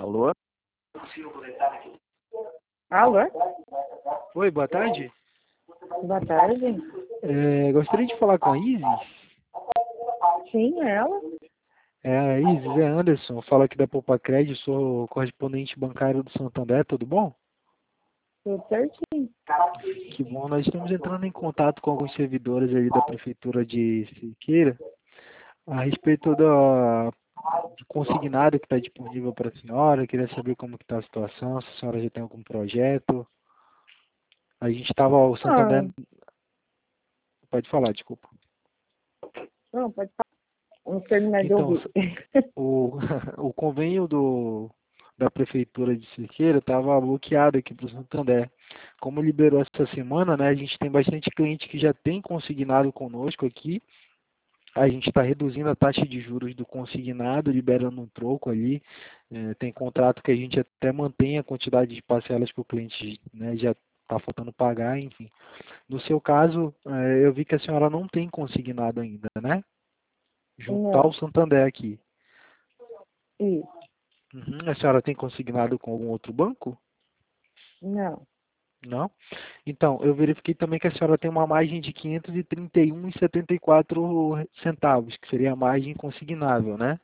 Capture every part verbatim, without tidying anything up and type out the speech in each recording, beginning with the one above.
Alô? Alô? Oi, boa tarde. Boa tarde. É, gostaria de falar com a Isis. Sim, ela? É, a Isis, é Anderson. Eu falo aqui da Poupa Crédito, sou correspondente bancário do Santander, tudo bom? Tudo certinho. Que bom, nós estamos entrando em contato com alguns servidores ali da Prefeitura de Siqueira a respeito do, do consignado que está disponível para a senhora. Eu queria saber como que está a situação, se a senhora já tem algum projeto. A gente estava, o Ah, Santander... Pode falar, desculpa. não, pode falar. Vamos terminar de Então, ouvir. o, o convênio do, da Prefeitura de Siqueira estava bloqueado aqui para o Santander. Como liberou essa semana, né, a gente tem bastante cliente que já tem consignado conosco aqui. A gente está reduzindo a taxa de juros do consignado, liberando um troco ali. É, tem contrato que a gente até mantém a quantidade de parcelas que o cliente, né, já está faltando pagar, enfim. No seu caso, é, eu vi que a senhora não tem consignado ainda, né? Junto Não, ao Santander aqui. isso. Uhum. A senhora tem consignado com algum outro banco? Não. Não? Então, eu verifiquei também que a senhora tem uma margem de quinhentos e trinta e um vírgula setenta e quatro centavos, que seria a margem consignável, né?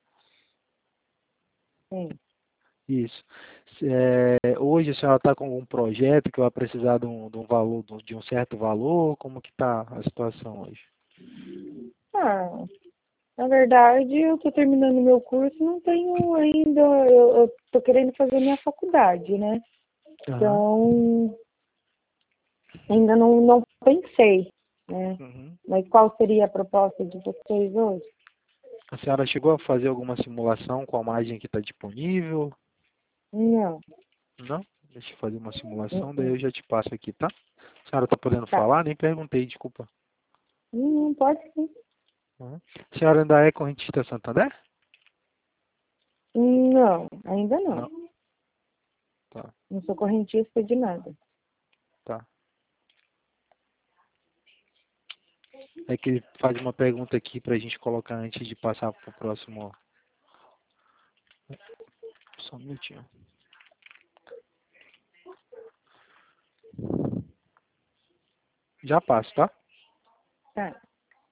Sim. Isso. É, hoje a senhora está com algum projeto que vai precisar de um, de um valor, de um certo valor? Como que está a situação hoje? Ah, na verdade, eu estou terminando meu curso, não tenho ainda. Eu estou querendo fazer minha faculdade, né? Aham. Então, ainda não, não pensei, né? Uhum. Mas qual seria a proposta de vocês hoje? A senhora chegou a fazer alguma simulação com a margem que está disponível? Não. Não? Deixa eu fazer uma simulação, daí Uh-uh. eu já te passo aqui, tá? A senhora está podendo Tá. falar? Nem perguntei, desculpa. Não pode sim. Uhum. A senhora ainda é correntista Santander? Não, ainda não. Não. Tá, Não sou correntista de nada. tá. É que ele faz uma pergunta aqui pra gente colocar antes de passar pro próximo. Só um minutinho. Já passo, tá? Tá.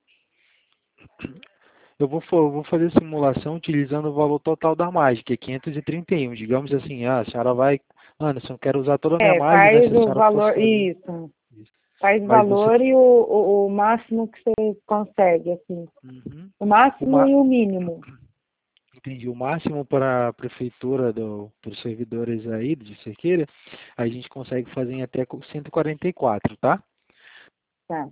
Eu vou, eu vou fazer a simulação utilizando o valor total da margem, que é quinhentos e trinta e um. Digamos assim, ah, a senhora vai... Anderson, eu quero usar toda a minha É, margem, né? Se faz a o senhora fosse valor, fazer isso. isso. Faz Mas você... valor e o, o, o máximo que você consegue, assim. Uhum. O O máximo ma... e o mínimo. Entendi. O máximo para a prefeitura, do, para os servidores aí de Cerqueira, a gente consegue fazer em até cento e quarenta e quatro, tá? Tá.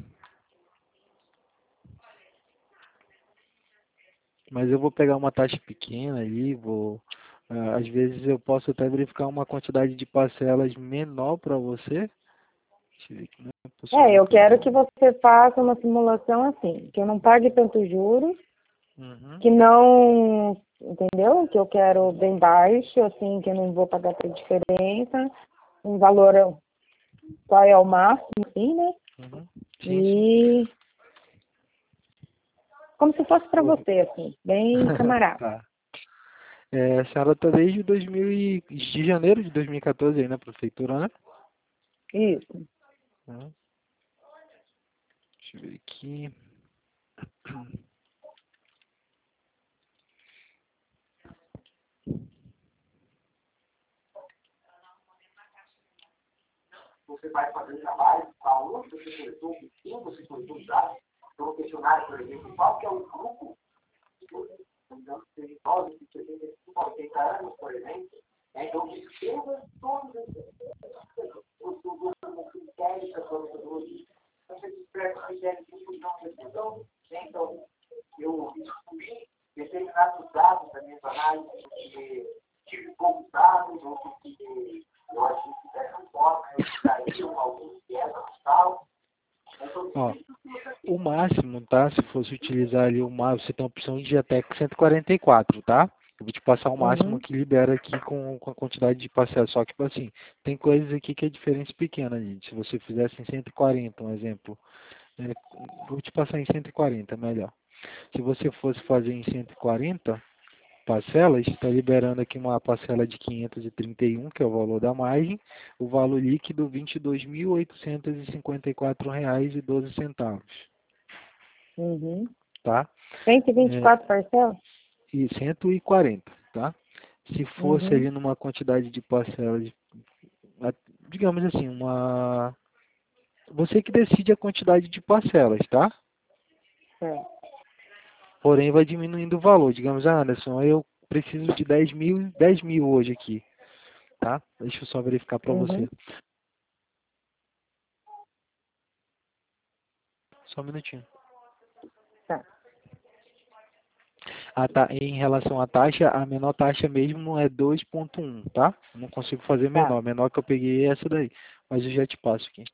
Mas eu vou pegar uma taxa pequena ali, vou... ah, às vezes eu posso até verificar uma quantidade de parcelas menor para você. Deixa eu ver aqui, não é É, possível eu quero que fazer. você faça uma simulação assim, que eu não pague tantos juros, Uhum. que não, entendeu? Que eu quero bem baixo, assim, que eu não vou pagar por diferença, um valor, qual é o máximo, assim, né? Uhum. Sim, sim. E como se fosse para Vou- você, assim, bem camarada. Tá. É, a senhora está desde dois mil e... de janeiro de dois mil e quatorze aí na prefeitura, né? Isso. Uhum. Deixa eu ver aqui. Você vai fazer trabalho, aonde você coletou, com quem você coletou os dados, então questionário, por exemplo, qual que é o grupo, então, de idosos de setenta e cinco a oitenta anos, por exemplo, né? Então, descreva todos os grupos, critérios da sua metodologia. Então, você descreve os critérios de inclusão e exclusão, né? Então, eu excluí determinados dados da minha análise, porque tive poucos dados, ou porque eu achei que dessa forma eu extraíam alguns viés tal. Ó, o máximo, tá? Se fosse utilizar ali o máximo, você tem a opção de ir até cento e quarenta e quatro, tá? Eu vou te passar o máximo Uhum. que libera aqui com, com a quantidade de parcelas. Só que, tipo assim, tem coisas aqui que é diferença pequena, gente. Se você fizesse em cento e quarenta, um exemplo, é, vou te passar em cento e quarenta, melhor. Se você fosse fazer em cento e quarenta, parcelas, está liberando aqui uma parcela de quinhentos e trinta e um, que é o valor da margem, o valor líquido vinte e dois mil oitocentos e cinquenta e quatro reais e doze centavos. Uhum. Tá? cento e vinte e quatro parcelas? E cento e quarenta, tá? Se fosse Uhum. ali numa quantidade de parcelas, digamos assim, uma... Você que decide a quantidade de parcelas, tá? É. Porém, vai diminuindo o valor. Digamos, ah, Anderson, eu preciso de dez mil, dez mil hoje aqui, tá? Deixa eu só verificar para Uhum. você. Só um minutinho. Tá. A ta... Em relação à taxa, a menor taxa mesmo é dois ponto um, tá? Não consigo fazer menor. Tá. A menor que eu peguei é essa daí. Mas eu já te passo aqui.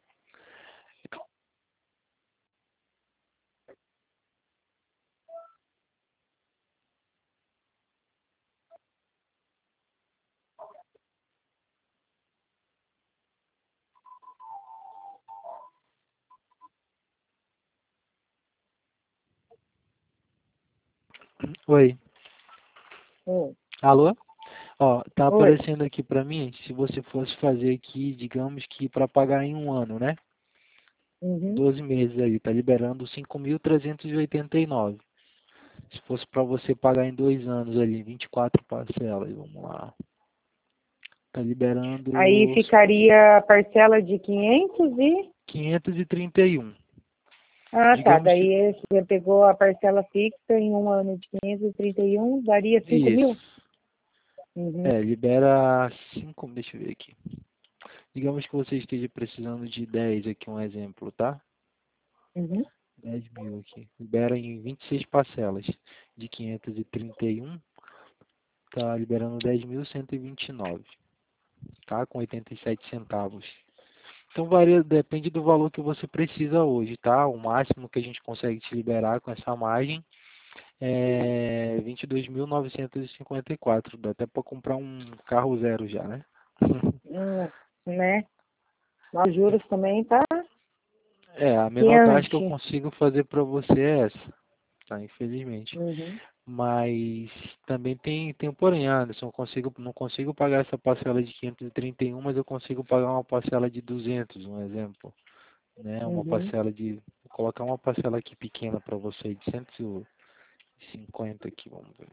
Oi. Oi. Alô? Ó, tá Oi. aparecendo aqui para mim, se você fosse fazer aqui, digamos que para pagar em um ano, né? Uhum. doze meses aí, tá liberando cinco mil trezentos e oitenta e nove. Se fosse para você pagar em dois anos ali, vinte e quatro parcelas, vamos lá. Tá Aí liberando ficaria a parcela de quinhentos e... quinhentos e trinta e um. Ah, tá. Digamos que Daí você pegou a parcela fixa em um ano de quinhentos e trinta e um, daria cinco mil? isso. Uhum. É, libera cinco, deixa eu ver aqui. Digamos que você esteja precisando de dez aqui, um exemplo, tá? Uhum. dez mil aqui. Libera em vinte e seis parcelas de quinhentos e trinta e um. Tá liberando dez mil cento e vinte e nove, tá? Com oitenta e sete centavos. Então varia, depende do valor que você precisa hoje, tá? O máximo que a gente consegue te liberar com essa margem é vinte e dois mil novecentos e cinquenta e quatro. Dá até para comprar um carro zero já, né? Hum, né? Os juros também tá É, a menor taxa que eu quente. consigo fazer para você é essa, tá? Infelizmente. Uhum. Mas também tem, tem um porém, Anderson, eu consigo, não consigo pagar essa parcela de quinhentos e trinta e um, mas eu consigo pagar uma parcela de duzentos, um exemplo, né? Uma Uhum. parcela de, vou colocar uma parcela aqui pequena para você, de cento e cinquenta aqui, vamos ver.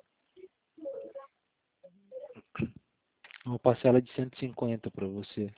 Uma parcela de cento e cinquenta para você,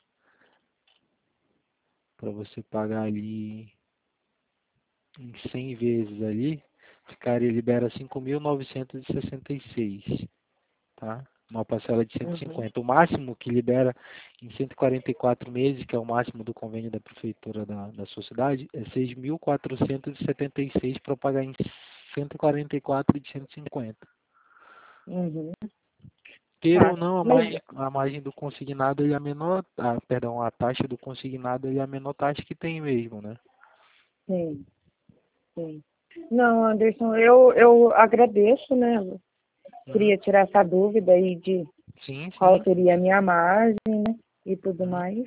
para você pagar ali em cem vezes ali, ficaria, libera cinco mil novecentos e sessenta e seis, tá? Uma parcela de cento e Uhum. cinquenta. O máximo que libera em cento e quarenta e quatro meses, que é o máximo do convênio da prefeitura da, da sua cidade, é seis mil quatrocentos e setenta e seis para pagar em cento e quarenta e quatro de cento e cinquenta. Uhum. Queira Tá. ou não, a Mas, margem, a margem do consignado ele é a menor, ah, perdão, a taxa do consignado ele é a menor taxa que tem mesmo, né? sim, sim. Não, Anderson, eu, eu agradeço, né? Uhum. Queria tirar essa dúvida aí de Sim, qual sim. seria a minha margem, né? E tudo Uhum. mais.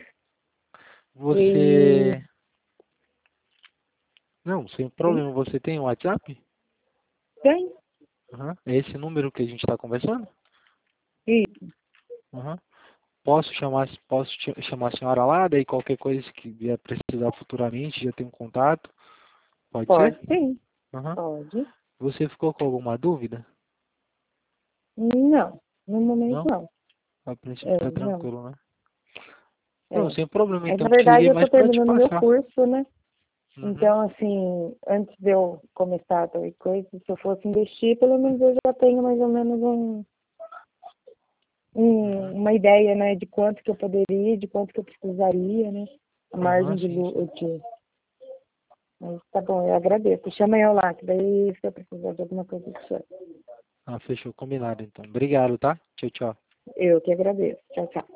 E Você... Não, sem sim, problema. Você tem um WhatsApp? tem. Uhum. É esse número que a gente está conversando? Isso. Uhum. Posso chamar, posso ch- chamar a senhora lá, daí qualquer coisa que vier precisar futuramente, já tem um contato. Pode Pode ser? sim. Uhum. Pode. Você ficou com alguma dúvida? Não, no momento Não? não. A princípio É, tá não. tranquilo, né? Não, É. sem problema. Mas Então na eu te verdade liguei eu mais estou para te terminando meu passar. curso, né? Uhum. Então, assim, antes de eu começar tal coisa, se eu fosse investir, pelo menos eu já tenho mais ou menos um, um, Uhum. uma ideia, né, de quanto que eu poderia, de quanto que eu precisaria, né? A Aham, margem de sim, sim. lucro. Mas tá bom, eu agradeço. Chama eu lá, que daí se eu precisar de alguma coisa, eu chamo. Ah, fechou, combinado então. Obrigado, tá? Tchau, tchau. Eu que agradeço. Tchau, tchau.